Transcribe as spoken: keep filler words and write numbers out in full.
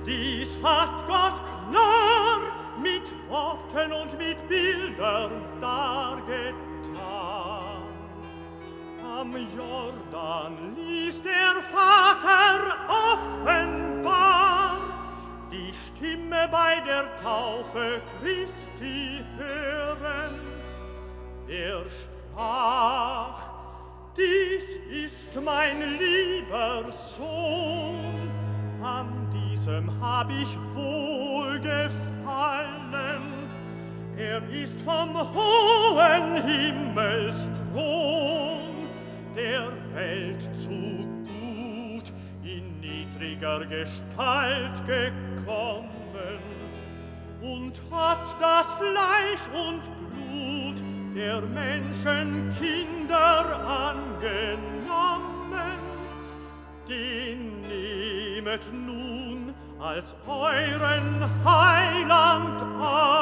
Dies hat Gott klar mit Worten und mit Bildern dargetan. Am Jordan ließ der Vater offenbar die Stimme bei der Taufe Christi hören. Er sprach: Dies ist mein lieber Sohn, an diesem hab ich wohlgefallen. Er ist vom hohen Himmelsthron der Welt zu gut in niedriger Gestalt gekommen und hat das Fleisch und Blut der Menschenkinder angenommen. Den nehmet nun als euren Heiland an.